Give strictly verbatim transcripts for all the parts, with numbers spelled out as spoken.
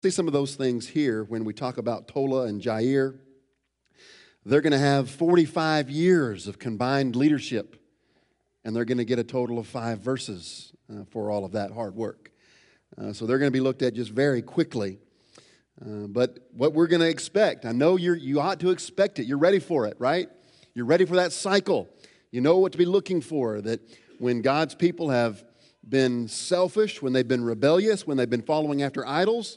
See some of those things here when we talk about Tola and Jair. They're going to have forty-five years of combined leadership, and they're going to get a total of five verses uh, for all of that hard work. Uh, so they're going to be looked at just very quickly. Uh, but what we're going to expect, I know you're, you ought to expect it. You're ready for it, right? You're ready for that cycle. You know what to be looking for, that when God's people have been selfish, when they've been rebellious, when they've been following after idols,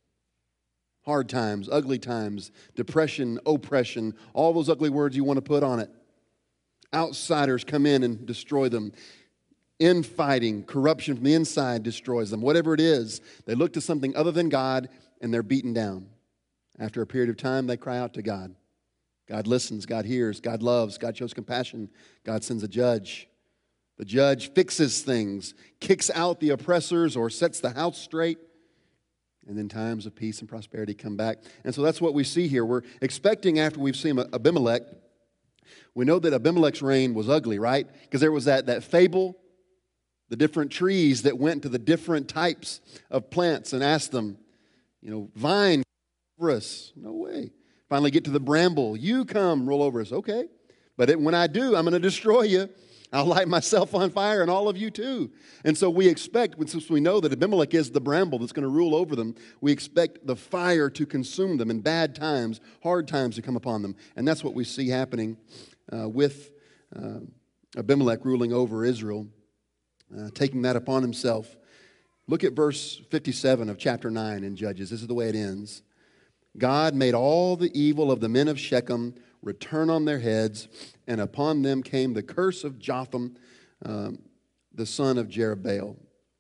hard times, ugly times, depression, oppression, all those ugly words you want to put on it. Outsiders come in and destroy them. Infighting, corruption from the inside destroys them. Whatever it is, they look to something other than God and they're beaten down. After a period of time, they cry out to God. God listens, God hears, God loves, God shows compassion. God sends a judge. The judge fixes things, kicks out the oppressors or sets the house straight. And then times of peace and prosperity come back. And so that's what we see here. We're expecting, after we've seen Abimelech, we know that Abimelech's reign was ugly, right? Because there was that, that fable, the different trees that went to the different types of plants and asked them, you know, vine, over us. No way. Finally get to the bramble. You come, roll over us. Okay. But it, when I do, I'm going to destroy you. I'll light myself on fire and all of you too. And so we expect, since we know that Abimelech is the bramble that's going to rule over them, we expect the fire to consume them and bad times, hard times to come upon them. And that's what we see happening uh, with uh, Abimelech ruling over Israel, uh, taking that upon himself. Look at verse fifty-seven of chapter nine in Judges. This is the way it ends. God made all the evil of the men of Shechem return on their heads, and upon them came the curse of Jotham, um, the son of Jerubbaal.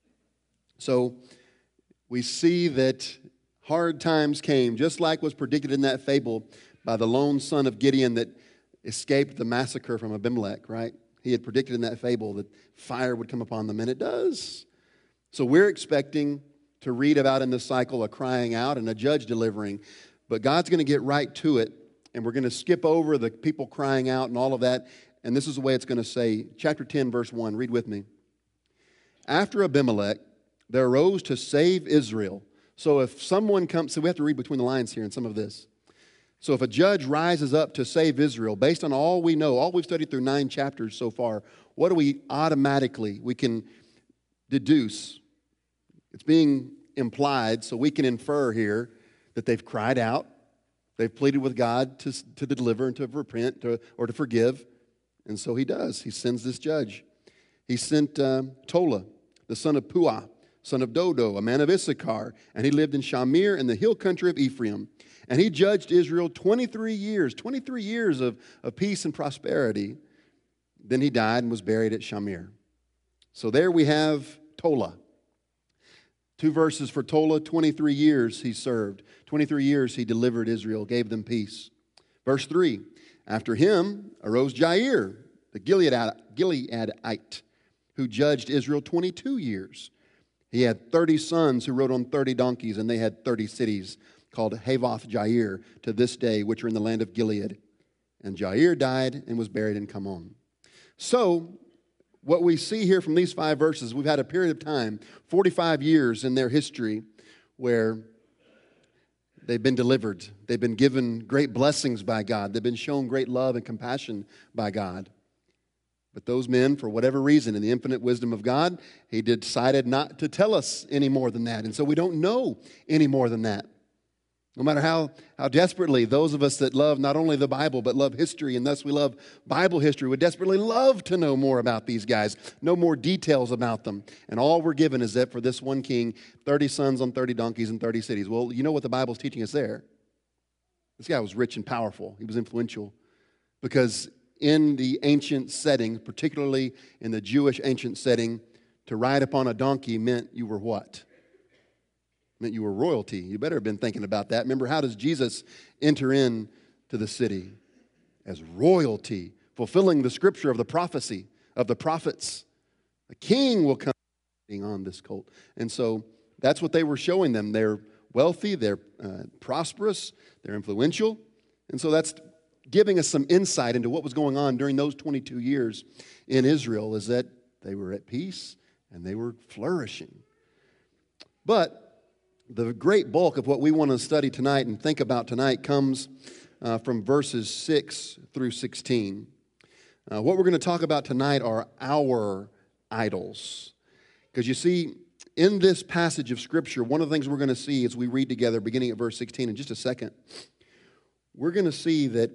So we see that hard times came, just like was predicted in that fable by the lone son of Gideon that escaped the massacre from Abimelech, right? He had predicted in that fable that fire would come upon them, and it does. So we're expecting to read about in this cycle a crying out and a judge delivering. But God's going to get right to it, and we're going to skip over the people crying out and all of that. And this is the way it's going to say. Chapter ten, verse one, read with me. After Abimelech, there arose to save Israel. So if someone comes, so we have to read between the lines here in some of this. So if a judge rises up to save Israel, based on all we know, all we've studied through nine chapters so far, what do we automatically, we can deduce? It's being implied, so we can infer here that they've cried out, they've pleaded with God to, to deliver and to repent to, or to forgive, and so he does. He sends this judge. He sent uh, Tola, the son of Puah, son of Dodo, a man of Issachar, and he lived in Shamir in the hill country of Ephraim. And he judged Israel twenty-three years, twenty-three years of, of peace and prosperity. Then he died and was buried at Shamir. So there we have Tola. Two verses for Tola, twenty-three years he served. twenty-three years he delivered Israel, gave them peace. Verse three, after him arose Jair, the Gileadite, who judged Israel twenty-two years. He had thirty sons who rode on thirty donkeys, and they had thirty cities called Havoth Jair to this day, which are in the land of Gilead. And Jair died and was buried in Kamon. So, what we see here from these five verses, we've had a period of time, forty-five years in their history, where they've been delivered. They've been given great blessings by God. They've been shown great love and compassion by God. But those men, for whatever reason, in the infinite wisdom of God, He decided not to tell us any more than that. And so we don't know any more than that. No matter how, how desperately those of us that love not only the Bible, but love history, and thus we love Bible history, would desperately love to know more about these guys, know more details about them. And all we're given is that for this one king, thirty sons on thirty donkeys and thirty cities. Well, you know what the Bible's teaching us there? This guy was rich and powerful. He was influential. Because in the ancient setting, particularly in the Jewish ancient setting, to ride upon a donkey meant you were what? Meant you were royalty. You better have been thinking about that. Remember, how does Jesus enter in to the city? As royalty, fulfilling the scripture of the prophecy of the prophets. A king will come on this colt. And so that's what they were showing them. They're wealthy, they're uh, prosperous, they're influential. And so that's giving us some insight into what was going on during those twenty-two years in Israel, is that they were at peace and they were flourishing. But The great bulk of what we want to study tonight and think about tonight comes uh, from verses six through sixteen. Uh, what we're going to talk about tonight are our idols. Because you see, in this passage of Scripture, one of the things we're going to see as we read together, beginning at verse sixteen in just a second, we're going to see that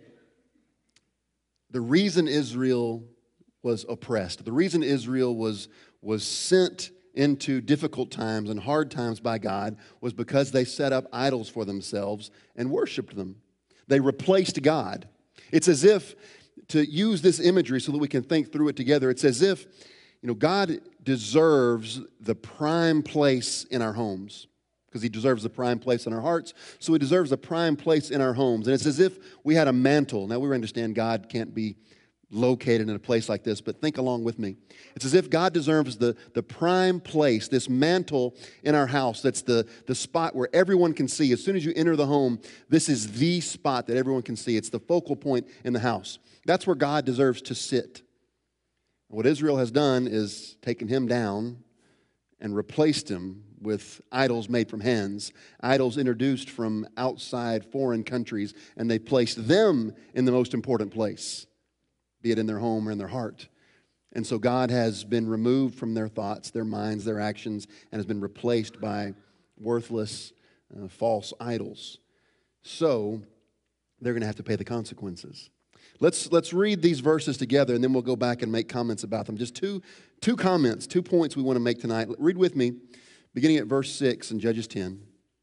the reason Israel was oppressed, the reason Israel was, was sent into difficult times and hard times by God was because they set up idols for themselves and worshiped them. They replaced God. It's as if, to use this imagery so that we can think through it together, it's as if, you know, God deserves the prime place in our homes because He deserves the prime place in our hearts, so He deserves the prime place in our homes. And it's as if we had a mantle. Now, we understand God can't be located in a place like this, but think along with me. It's as if God deserves the, the prime place, this mantle in our house that's the, the spot where everyone can see. As soon as you enter the home, this is the spot that everyone can see. It's the focal point in the house. That's where God deserves to sit. What Israel has done is taken Him down and replaced Him with idols made from hands, idols introduced from outside foreign countries, and they placed them in the most important place, be it in their home or in their heart. And so God has been removed from their thoughts, their minds, their actions, and has been replaced by worthless, uh, false idols. So they're going to have to pay the consequences. Let's, let's read these verses together, and then we'll go back and make comments about them. Just two, two comments, two points we want to make tonight. Read with me, beginning at verse six in Judges ten.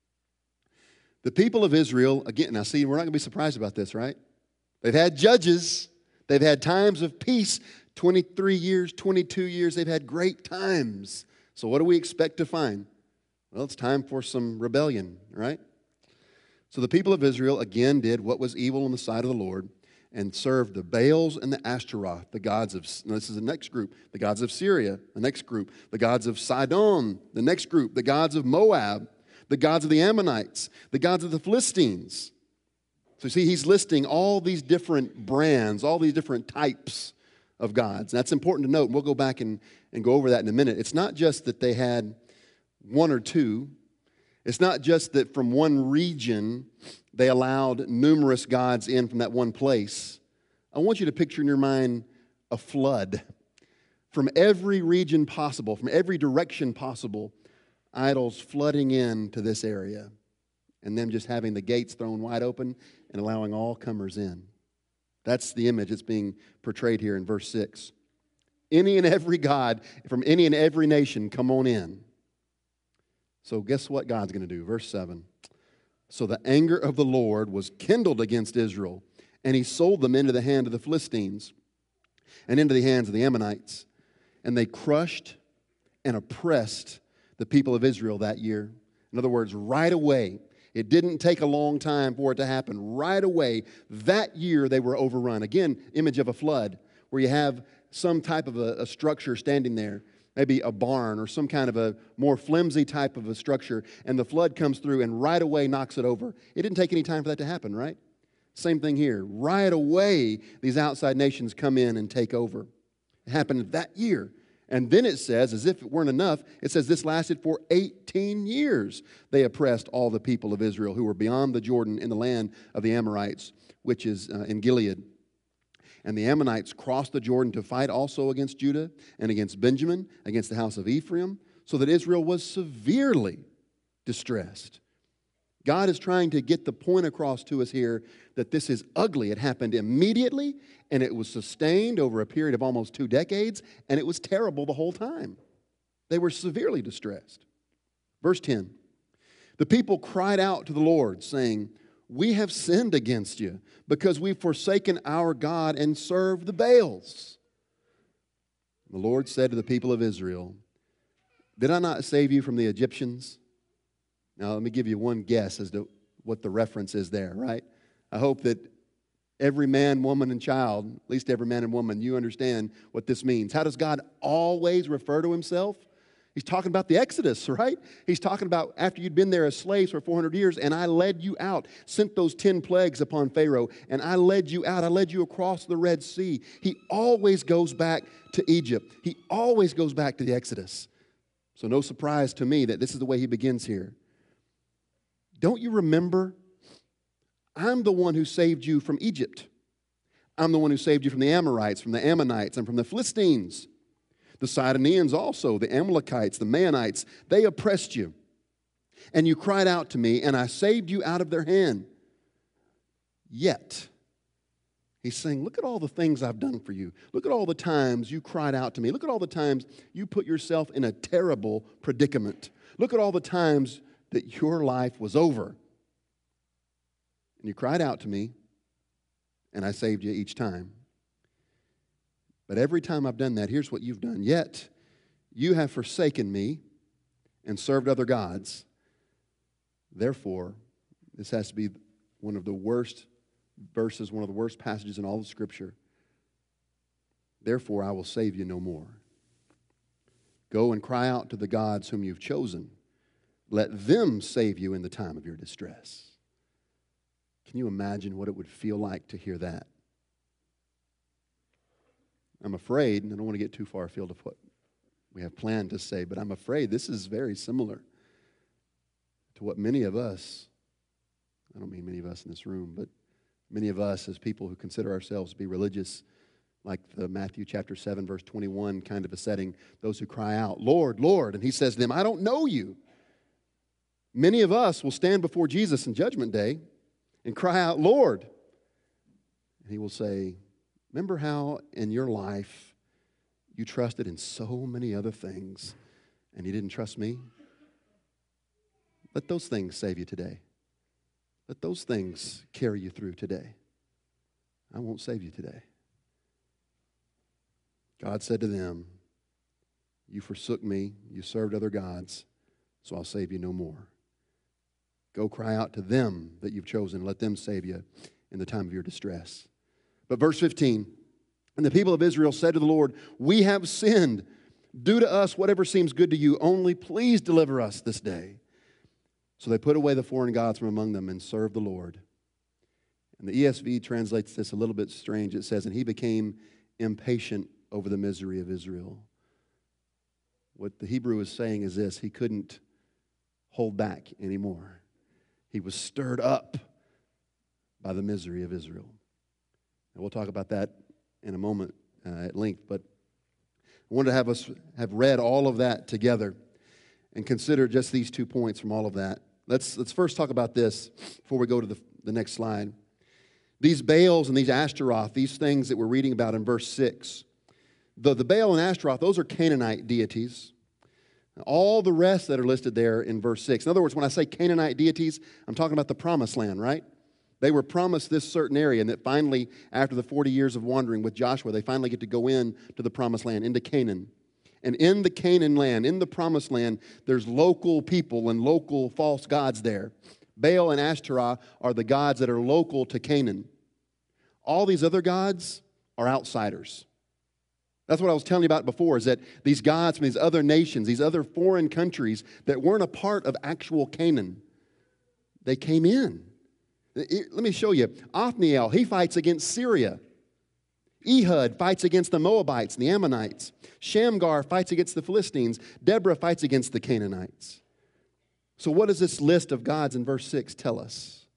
The people of Israel, again, now see, we're not going to be surprised about this, right? They've had judges. They've had times of peace, twenty-three years, twenty-two years. They've had great times. So what do we expect to find? Well, it's time for some rebellion, right? So the people of Israel again did what was evil in the sight of the Lord and served the Baals and the Ashtaroth, the gods of, this is the next group, the gods of Syria, the next group, the gods of Sidon, the next group, the gods of Moab, the gods of the Ammonites, the gods of the Philistines. So see, he's listing all these different brands, all these different types of gods. And that's important to note. We'll go back and, and go over that in a minute. It's not just that they had one or two. It's not just that from one region they allowed numerous gods in from that one place. I want you to picture in your mind a flood. From every region possible, from every direction possible, idols flooding into this area. And them just having the gates thrown wide open and allowing all comers in. That's the image that's being portrayed here in verse six. Any and every god from any and every nation, come on in. So guess what God's going to do? Verse seven. So the anger of the Lord was kindled against Israel, and He sold them into the hand of the Philistines and into the hands of the Ammonites. And they crushed and oppressed the people of Israel that year. In other words, right away. It didn't take a long time for it to happen. Right away, that year they were overrun. Again, image of a flood, where you have some type of a, a structure standing there, maybe a barn or some kind of a more flimsy type of a structure, and the flood comes through and right away knocks it over. It didn't take any time for that to happen, right? Same thing here. Right away, these outside nations come in and take over. It happened that year. And then it says, as if it weren't enough, it says this lasted for eighteen years. They oppressed all the people of Israel who were beyond the Jordan in the land of the Amorites, which is uh, in Gilead. And the Ammonites crossed the Jordan to fight also against Judah and against Benjamin, against the house of Ephraim, so that Israel was severely distressed. God is trying to get the point across to us here that this is ugly. It happened immediately, and it was sustained over a period of almost two decades, and it was terrible the whole time. They were severely distressed. Verse ten, the people cried out to the Lord, saying, we have sinned against you, because we've forsaken our God and served the Baals. The Lord said to the people of Israel, did I not save you from the Egyptians? Now, let me give you one guess as to what the reference is there, right? I hope that every man, woman, and child, at least every man and woman, you understand what this means. How does God always refer to Himself? He's talking about the Exodus, right? He's talking about after you'd been there as slaves for four hundred years, and I led you out, sent those ten plagues upon Pharaoh, and I led you out. I led you across the Red Sea. He always goes back to Egypt. He always goes back to the Exodus. So no surprise to me that this is the way He begins here. don't you remember? I'm the one who saved you from Egypt. I'm the one who saved you from the Amorites, from the Ammonites, and from the Philistines. The Sidonians also, the Amalekites, the Maonites, they oppressed you. And you cried out to me, and I saved you out of their hand. Yet, he's saying, look at all the things I've done for you. Look at all the times you cried out to me. Look at all the times you put yourself in a terrible predicament. Look at all the times that your life was over. And you cried out to me, and I saved you each time. But every time I've done that, here's what you've done. Yet, you have forsaken me and served other gods. Therefore, this has to be one of the worst verses, one of the worst passages in all of Scripture. Therefore, I will save you no more. Go and cry out to the gods whom you've chosen. Let them save you in the time of your distress. Can you imagine what it would feel like to hear that? I'm afraid, and I don't want to get too far afield of what we have planned to say, but I'm afraid this is very similar to what many of us, I don't mean many of us in this room, but many of us as people who consider ourselves to be religious, like the Matthew chapter seven, verse twenty-one kind of a setting, those who cry out, Lord, Lord, and he says to them, I don't know you. Many of us will stand before Jesus in Judgment Day and cry out, Lord. And he will say, remember how in your life you trusted in so many other things and you didn't trust me? Let those things save you today. Let those things carry you through today. I won't save you today. God said to them, you forsook me, you served other gods, so I'll save you no more. Go cry out to them that you've chosen. Let them save you in the time of your distress. But verse fifteen, and the people of Israel said to the Lord, we have sinned. Do to us whatever seems good to you. Only please deliver us this day. So they put away the foreign gods from among them and served the Lord. And the E S V translates this a little bit strange. It says, and he became impatient over the misery of Israel. What the Hebrew is saying is this: he couldn't hold back anymore. He was stirred up by the misery of Israel. And we'll talk about that in a moment uh, at length, but I wanted to have us have read all of that together and consider just these two points from all of that. Let's, let's first talk about this before we go to the, the next slide. These Baals and these Ashtaroth, these things that we're reading about in verse six, the, the Baal and Ashtaroth, those are Canaanite deities. All the rest that are listed there in verse six. In other words, when I say Canaanite deities, I'm talking about the promised land, right? They were promised this certain area, and that finally, after the forty years of wandering with Joshua, they finally get to go in to the promised land, into Canaan. And in the Canaan land, in the promised land, there's local people and local false gods there. Baal and Ashtaroth are the gods that are local to Canaan. All these other gods are outsiders. That's what I was telling you about before, is that these gods from these other nations, these other foreign countries that weren't a part of actual Canaan, they came in. Let me show you. Othniel, he fights against Syria. Ehud fights against the Moabites and the Ammonites. Shamgar fights against the Philistines. Deborah fights against the Canaanites. So what does this list of gods in verse six tell us?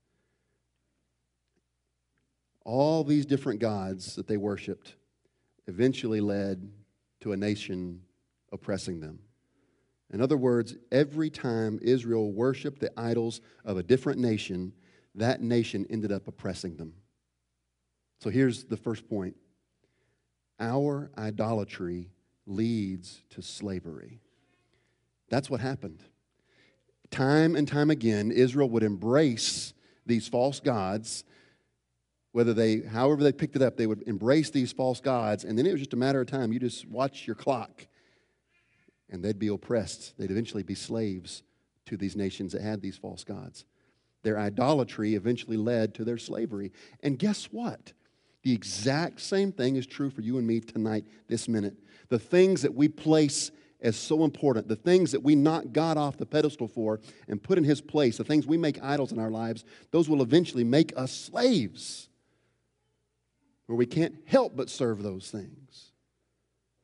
All these different gods that they worshipped eventually led to a nation oppressing them. In other words, every time Israel worshiped the idols of a different nation, that nation ended up oppressing them. So here's the first point. Our idolatry leads to slavery. That's what happened. Time and time again, Israel would embrace these false gods. Whether they, however they picked it up, they would embrace these false gods, and then it was just a matter of time. You just watch your clock, and they'd be oppressed. They'd eventually be slaves to these nations that had these false gods. Their idolatry eventually led to their slavery. And guess what? The exact same thing is true for you and me tonight, this minute. The things that we place as so important, the things that we knock God off the pedestal for and put in His place, the things we make idols in our lives, those will eventually make us slaves, where we can't help but serve those things.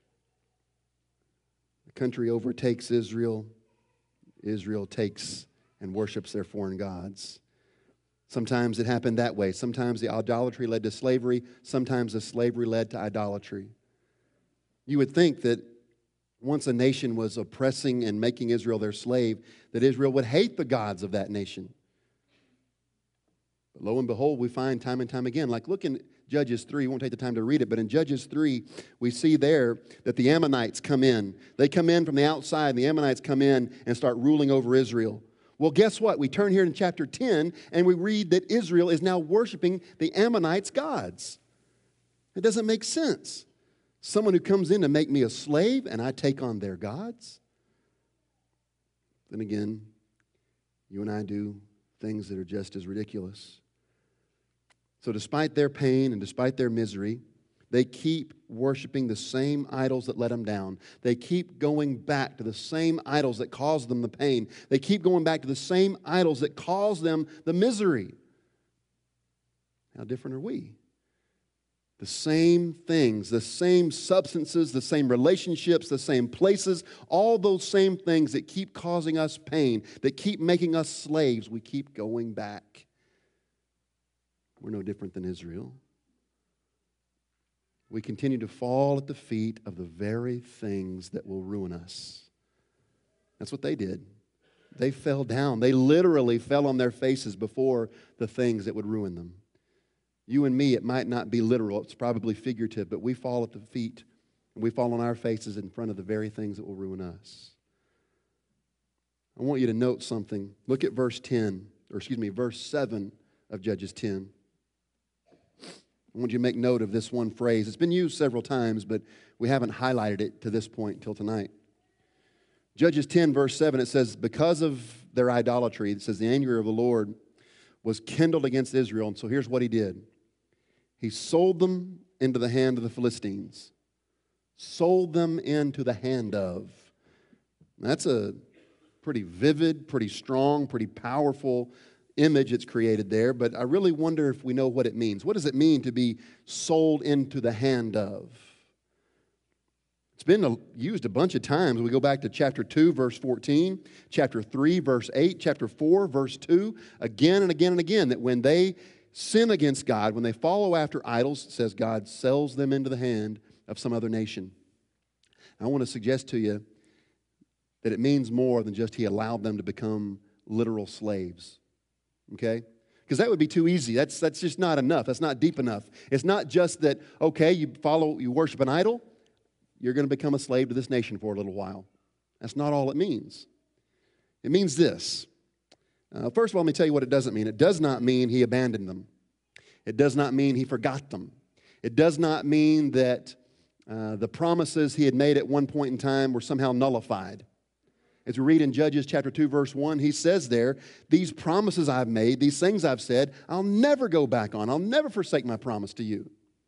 The country overtakes Israel. Israel takes and worships their foreign gods. Sometimes it happened that way. Sometimes the idolatry led to slavery. Sometimes the slavery led to idolatry. You would think that once a nation was oppressing and making Israel their slave, that Israel would hate the gods of that nation. But lo and behold, we find time and time again, like look in Judges three, we won't take the time to read it, but in Judges three, we see there that the Ammonites come in. They come in from the outside, and the Ammonites come in and start ruling over Israel. Well, guess what? We turn here in chapter ten, and we read that Israel is now worshiping the Ammonites' gods. It doesn't make sense. Someone who comes in to make me a slave, and I take on their gods? Then again, you and I do things that are just as ridiculous. So despite their pain and despite their misery, they keep worshiping the same idols that let them down. They keep going back to the same idols that caused them the pain. They keep going back to the same idols that caused them the misery. How different are we? The same things, the same substances, the same relationships, the same places, all those same things that keep causing us pain, that keep making us slaves, we keep going back. We're no different than Israel. We continue to fall at the feet of the very things that will ruin us. That's what they did. They fell down. They literally fell on their faces before the things that would ruin them. You and me, it might not be literal. It's probably figurative, but we fall at the feet and we fall on our faces in front of the very things that will ruin us. I want you to note something. Look at verse ten, or excuse me, verse seven of Judges ten. I want you to make note of this one phrase. It's been used several times, but we haven't highlighted it to this point until tonight. Judges ten, verse seven, it says, because of their idolatry, it says the anger of the Lord was kindled against Israel. And so here's what he did. He sold them into the hand of the Philistines. Sold them into the hand of. That's a pretty vivid, pretty strong, pretty powerful image it's created there, but I really wonder if we know what it means. What does it mean to be sold into the hand of? It's been used a bunch of times. We go back to chapter two, verse fourteen, chapter three, verse eight, chapter four, verse two, again and again and again, that when they sin against God, when they follow after idols, it says God sells them into the hand of some other nation. I want to suggest to you that it means more than just he allowed them to become literal slaves. Okay? Because that would be too easy. That's, that's just not enough. That's not deep enough. It's not just that, okay, you follow, you worship an idol, you're going to become a slave to this nation for a little while. That's not all it means. It means this. Uh, first of all, let me tell you what it doesn't mean. It does not mean he abandoned them. It does not mean he forgot them. It does not mean that uh, the promises he had made at one point in time were somehow nullified. As we read in Judges chapter two, verse one, he says there, these promises I've made, these things I've said, I'll never go back on. I'll never forsake my promise to you.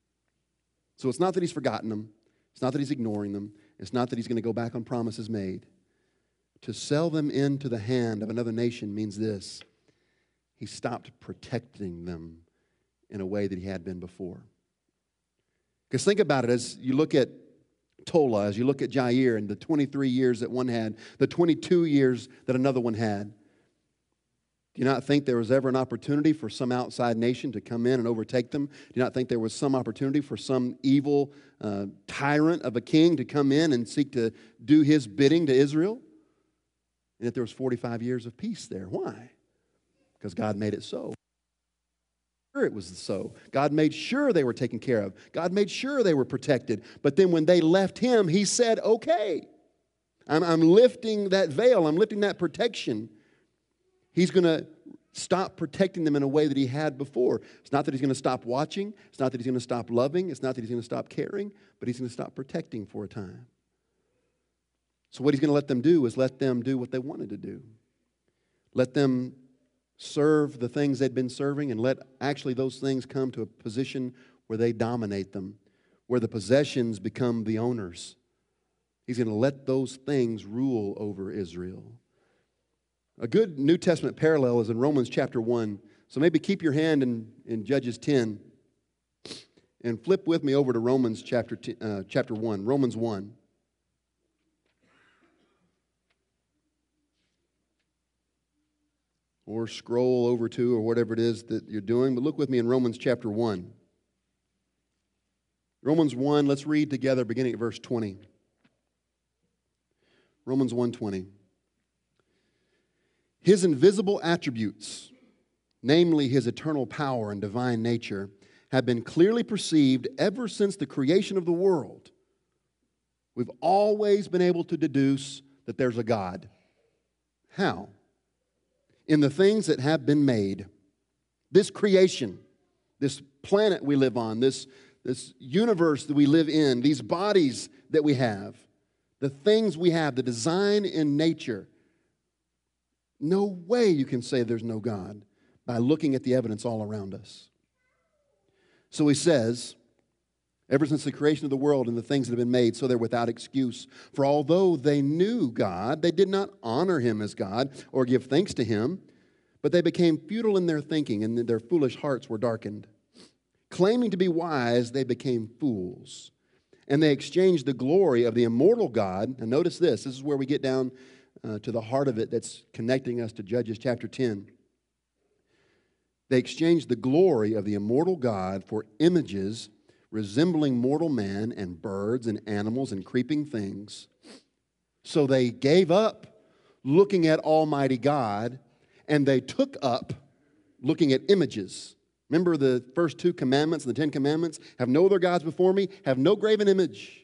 So it's not that he's forgotten them. It's not that he's ignoring them. It's not that he's going to go back on promises made. To sell them into the hand of another nation means this. He stopped protecting them in a way that he had been before. Because think about it, as you look at Tola, as you look at Jair and the twenty-three years that one had, the twenty-two years that another one had, do you not think there was ever an opportunity for some outside nation to come in and overtake them? Do you not think there was some opportunity for some evil uh, tyrant of a king to come in and seek to do his bidding to Israel? And yet there was forty-five years of peace there. Why? Because God made it so. It was so. God made sure they were taken care of. God made sure they were protected. But then when they left him, he said, okay, I'm, I'm lifting that veil. I'm lifting that protection. He's going to stop protecting them in a way that he had before. It's not that he's going to stop watching. It's not that he's going to stop loving. It's not that he's going to stop caring. But he's going to stop protecting for a time. So what he's going to let them do is let them do what they wanted to do. Let them serve the things they'd been serving and let actually those things come to a position where they dominate them, where the possessions become the owners. He's going to let those things rule over Israel. A good New Testament parallel is in Romans chapter one. So maybe keep your hand in, in Judges ten and flip with me over to Romans chapter, t- uh, chapter one, Romans one. or scroll over to, or whatever it is that you're doing. But look with me in Romans chapter one. Romans one, let's read together beginning at verse twenty. Romans one twenty. His invisible attributes, namely his eternal power and divine nature, have been clearly perceived ever since the creation of the world. We've always been able to deduce that there's a God. How? In the things that have been made. This creation, this planet we live on, this, this universe that we live in, these bodies that we have, the things we have, the design in nature. No way you can say there's no God by looking at the evidence all around us. So he says, ever since the creation of the world and the things that have been made, so they're without excuse. For although they knew God, they did not honor him as God or give thanks to him, but they became futile in their thinking, and their foolish hearts were darkened. Claiming to be wise, they became fools. And they exchanged the glory of the immortal God. And notice this, this is where we get down uh, to the heart of it that's connecting us to Judges chapter ten. They exchanged the glory of the immortal God for images resembling mortal man and birds and animals and creeping things. So they gave up looking at Almighty God, and they took up looking at images. Remember the first two commandments, the Ten Commandments? Have no other gods before me, have no graven image.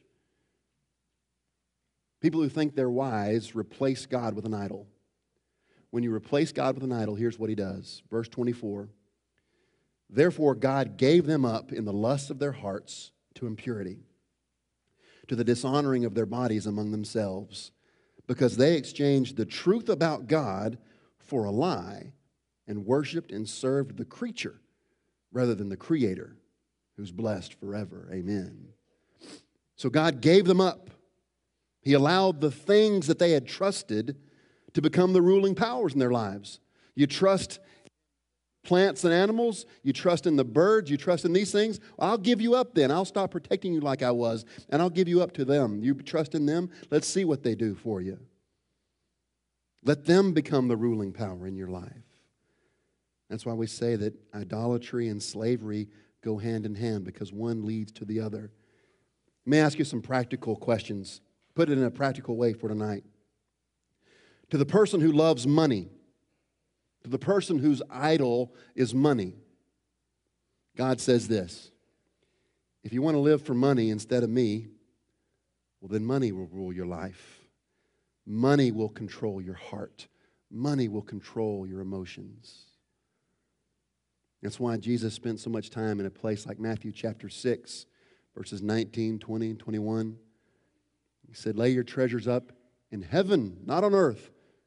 People who think they're wise replace God with an idol. When you replace God with an idol, here's what he does. Verse twenty-four. Therefore God gave them up in the lust of their hearts to impurity, to the dishonoring of their bodies among themselves, because they exchanged the truth about God for a lie and worshiped and served the creature rather than the Creator, who's blessed forever. Amen. So God gave them up. He allowed the things that they had trusted to become the ruling powers in their lives. You trust plants and animals, you trust in the birds, you trust in these things. I'll give you up then. I'll stop protecting you like I was, and I'll give you up to them. You trust in them, let's see what they do for you. Let them become the ruling power in your life. That's why we say that idolatry and slavery go hand in hand, because one leads to the other. Let me ask you some practical questions. Put it in a practical way for tonight. To the person who loves money, to the person whose idol is money, God says this: if you want to live for money instead of me, well, then money will rule your life. Money will control your heart. Money will control your emotions. That's why Jesus spent so much time in a place like Matthew chapter six, verses nineteen, twenty, and twenty-one. He said, lay your treasures up in heaven, not on earth.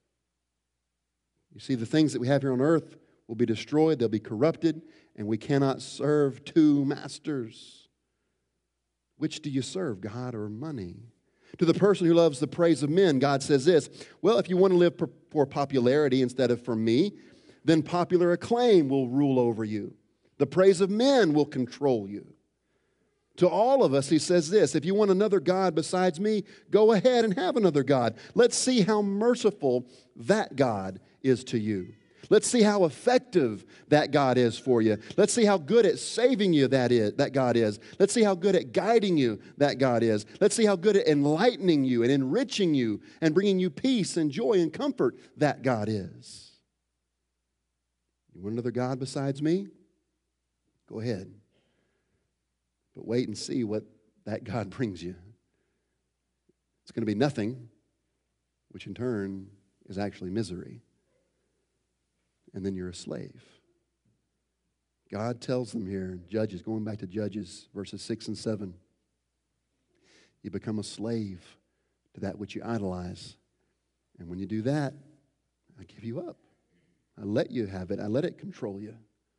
You see, the things that we have here on earth will be destroyed, they'll be corrupted, and we cannot serve two masters. Which do you serve, God or money? To the person who loves the praise of men, God says this: well, if you want to live for popularity instead of for me, then popular acclaim will rule over you. The praise of men will control you. To all of us, he says this: if you want another God besides me, go ahead and have another God. Let's see how merciful that God is to you. Let's see how effective that God is for you. Let's see how good at saving you that is, that God is. Let's see how good at guiding you that God is. Let's see how good at enlightening you and enriching you and bringing you peace and joy and comfort that God is. You want another God besides me? Go ahead. But wait and see what that God brings you. It's going to be nothing, which in turn is actually misery. And then you're a slave. God tells them here in Judges, going back to Judges, verses six and seven, you become a slave to that which you idolize. And when you do that, I give you up. I let you have it. I let it control you.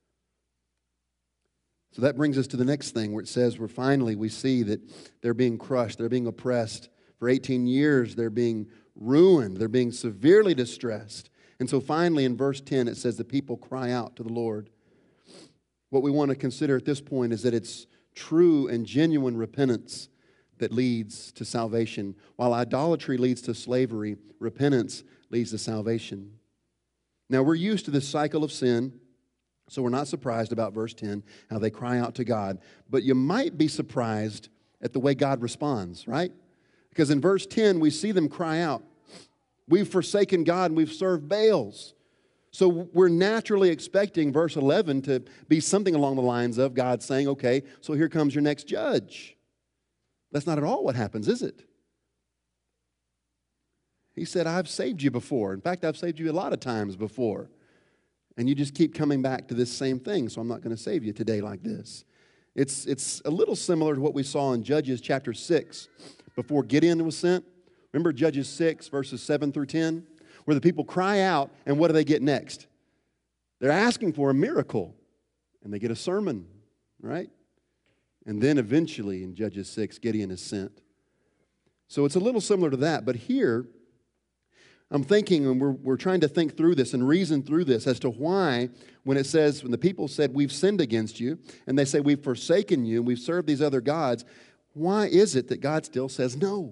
So that brings us to the next thing, where it says, where finally we see that they're being crushed, they're being oppressed. For eighteen years, they're being ruined, they're being severely distressed. And so finally in verse ten, it says the people cry out to the Lord. What we want to consider at this point is that it's true and genuine repentance that leads to salvation. While idolatry leads to slavery, repentance leads to salvation. Now, we're used to this cycle of sin, so we're not surprised about verse ten, how they cry out to God. But you might be surprised at the way God responds, right? Because in verse ten, we see them cry out, we've forsaken God and we've served Baals. So we're naturally expecting verse eleven to be something along the lines of God saying, okay, so here comes your next judge. That's not at all what happens, is it? He said, I've saved you before. In fact, I've saved you a lot of times before. And you just keep coming back to this same thing, so I'm not going to save you today like this. It's, it's a little similar to what we saw in Judges chapter six before Gideon was sent. Remember Judges six, verses seven through ten, where the people cry out, and what do they get next? They're asking for a miracle, and they get a sermon, right? And then eventually in Judges six, Gideon is sent. So it's a little similar to that, but here I'm thinking, and we're, we're trying to think through this and reason through this as to why, when it says, when the people said, we've sinned against you, and they say, we've forsaken you, and we've served these other gods, why is it that God still says no?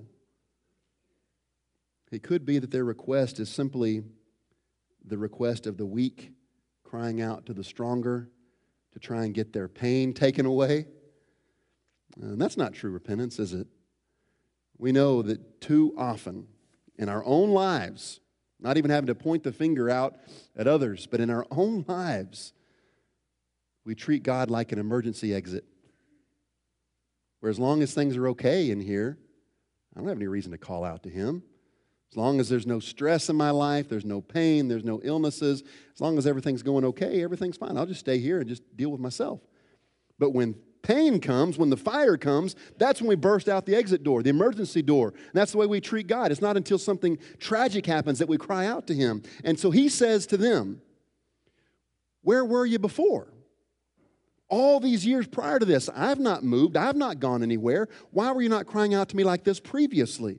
It could be that their request is simply the request of the weak crying out to the stronger to try and get their pain taken away. And that's not true repentance, is it? We know that too often in our own lives, not even having to point the finger out at others, but in our own lives, we treat God like an emergency exit. Where as long as things are okay in here, I don't have any reason to call out to Him. As long as there's no stress in my life, there's no pain, there's no illnesses, as long as everything's going okay, everything's fine. I'll just stay here and just deal with myself. But when pain comes, when the fire comes, that's when we burst out the exit door, the emergency door. And that's the way we treat God. It's not until something tragic happens that we cry out to Him. And so He says to them, where were you before? All these years prior to this, I've not moved, I've not gone anywhere. Why were you not crying out to me like this previously?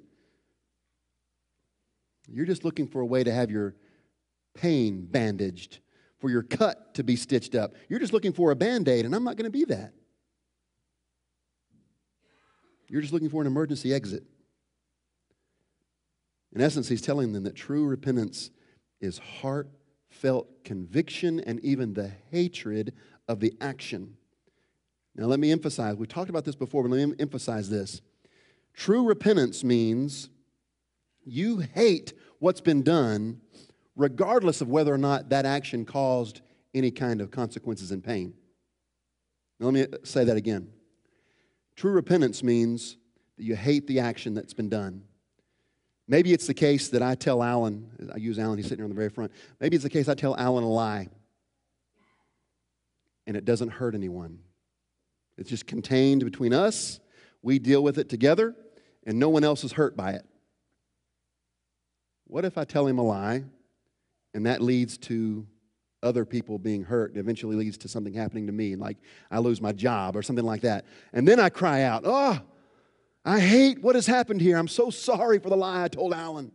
You're just looking for a way to have your pain bandaged, for your cut to be stitched up. You're just looking for a Band-Aid, and I'm not going to be that. You're just looking for an emergency exit. In essence, He's telling them that true repentance is heartfelt conviction and even the hatred of the action. Now, let me emphasize, we talked about this before, but let me emphasize this. True repentance means you hate what's been done regardless of whether or not that action caused any kind of consequences and pain. Now, let me say that again. True repentance means that you hate the action that's been done. Maybe it's the case that I tell Alan, I use Alan, he's sitting here on the very front. Maybe it's the case I tell Alan a lie and it doesn't hurt anyone. It's just contained between us. We deal with it together and no one else is hurt by it. What if I tell him a lie and that leads to other people being hurt and eventually leads to something happening to me, like I lose my job or something like that. And then I cry out, oh, I hate what has happened here. I'm so sorry for the lie I told Alan.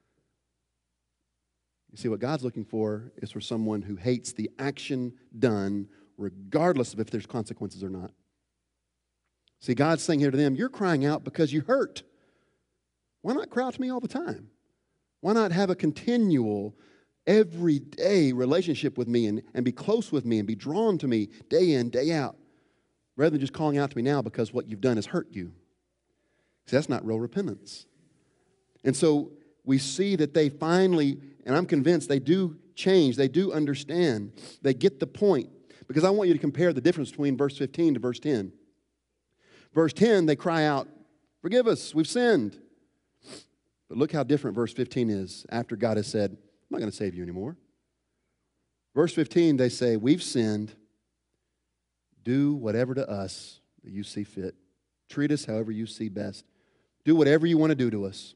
You see, what God's looking for is for someone who hates the action done regardless of if there's consequences or not. See, God's saying here to them, you're crying out because you hurt. Why not cry out to me all the time? Why not have a continual, everyday relationship with me and, and be close with me and be drawn to me day in, day out, rather than just calling out to me now because what you've done has hurt you? See, that's not real repentance. And so we see that they finally, and I'm convinced they do change, they do understand, they get the point. Because I want you to compare the difference between verse fifteen to verse ten. Verse ten, they cry out, forgive us, we've sinned. But look how different verse fifteen is after God has said, I'm not going to save you anymore. Verse fifteen, they say, we've sinned. Do whatever to us that you see fit. Treat us however you see best. Do whatever you want to do to us.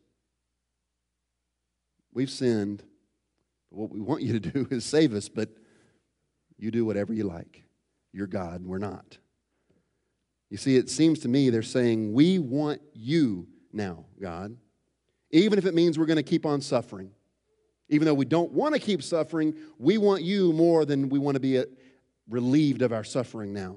We've sinned. But what we want you to do is save us, but you do whatever you like. You're God, and we're not. You see, it seems to me they're saying, we want you now, God. Even if it means we're going to keep on suffering. Even though we don't want to keep suffering, we want you more than we want to be relieved of our suffering now.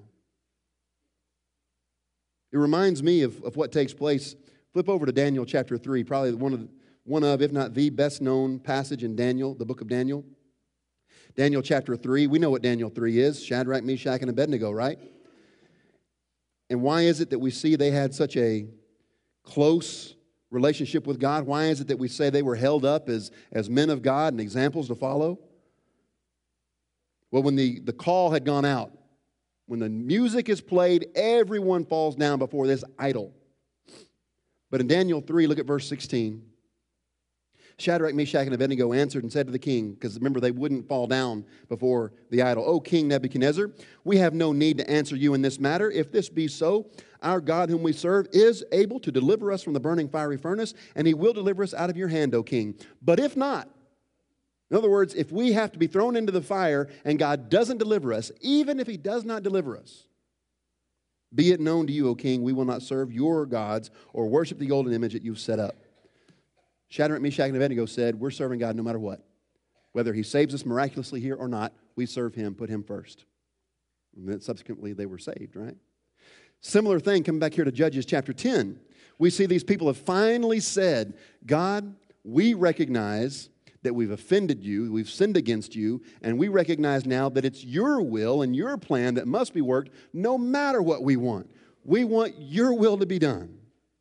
It reminds me of, of what takes place. Flip over to Daniel chapter three, probably one of, one of, if not the best known passage in Daniel, the book of Daniel. Daniel chapter three, we know what Daniel three is. Shadrach, Meshach, and Abednego, right? And why is it that we see they had such a close relationship with God? Why is it that we say they were held up as, as men of God and examples to follow? Well, when the, the call had gone out, when the music is played, everyone falls down before this idol. But in Daniel three, look at verse sixteen. Shadrach, Meshach, and Abednego answered and said to the king, because remember, they wouldn't fall down before the idol. O King Nebuchadnezzar, we have no need to answer you in this matter. If this be so, our God whom we serve is able to deliver us from the burning fiery furnace, and he will deliver us out of your hand, O king. But if not, in other words, if we have to be thrown into the fire and God doesn't deliver us, even if he does not deliver us, be it known to you, O king, we will not serve your gods or worship the golden image that you've set up. Shadrach, Meshach, and Abednego said, we're serving God no matter what. Whether he saves us miraculously here or not, we serve him, put him first. And then subsequently they were saved, right? Similar thing, coming back here to Judges chapter ten. We see these people have finally said, God, we recognize that we've offended you, we've sinned against you, and we recognize now that it's your will and your plan that must be worked no matter what we want. We want your will to be done.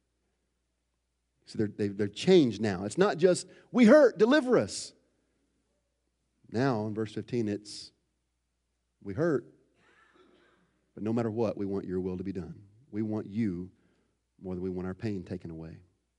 So they're, they're, they're changed now. It's not just, we hurt, deliver us. Now, in verse fifteen, it's, we hurt, but no matter what, we want your will to be done. We want you more than we want our pain taken away.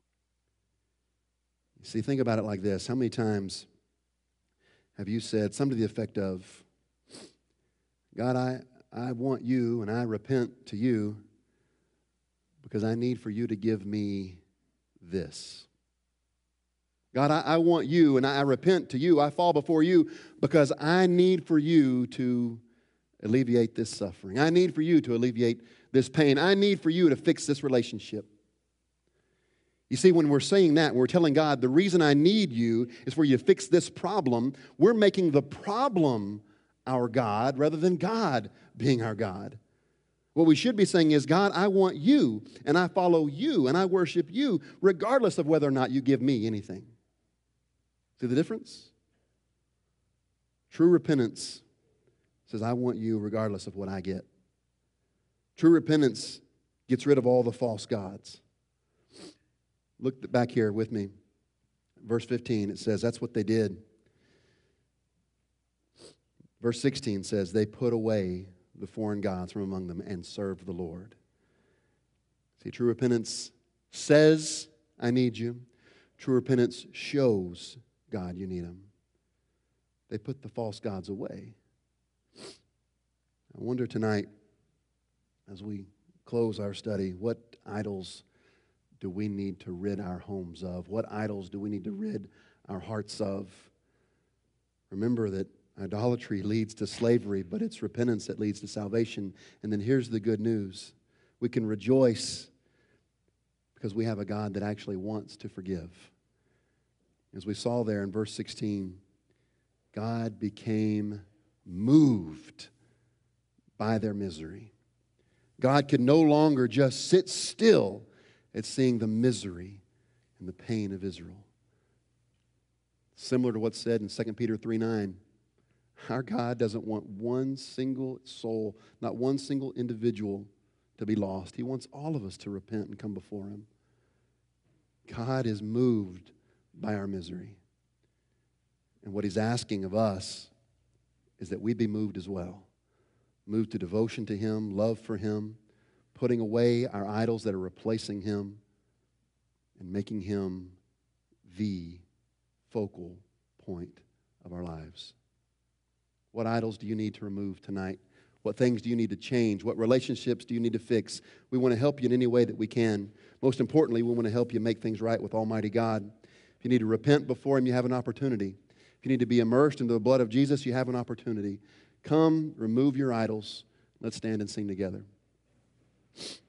You see, think about it like this. How many times have you said something to the effect of, God, I, I want you and I repent to you because I need for you to give me this. God, I, I want you and I, I repent to you. I fall before you because I need for you to alleviate this suffering. I need for you to alleviate this pain. I need for you to fix this relationship. You see, when we're saying that, we're telling God, the reason I need you is for you to fix this problem. We're making the problem our God rather than God being our God. What we should be saying is, God, I want you, and I follow you, and I worship you, regardless of whether or not you give me anything. See the difference? True repentance says, I want you regardless of what I get. True repentance gets rid of all the false gods. Look back here with me. Verse fifteen, it says, that's what they did. Verse sixteen says, they put away the foreign gods from among them and served the Lord. See, true repentance says, I need you. True repentance shows God you need him. They put the false gods away. I wonder tonight, as we close our study, what idols do we need to rid our homes of? What idols do we need to rid our hearts of? Remember that idolatry leads to slavery, but it's repentance that leads to salvation. And then here's the good news. We can rejoice because we have a God that actually wants to forgive. As we saw there in verse sixteen, God became moved by their misery. God could no longer just sit still at seeing the misery and the pain of Israel. Similar to what's said in Second Peter three nine. Our God doesn't want one single soul, not one single individual to be lost. He wants all of us to repent and come before him. God is moved by our misery. And what he's asking of us is that we be moved as well. Moved to devotion to him, love for him, putting away our idols that are replacing him, and making him the focal point of our lives. What idols do you need to remove tonight? What things do you need to change? What relationships do you need to fix? We want to help you in any way that we can. Most importantly, we want to help you make things right with Almighty God. If you need to repent before him, you have an opportunity. If you need to be immersed into the blood of Jesus, you have an opportunity. Come, remove your idols. Let's stand and sing together.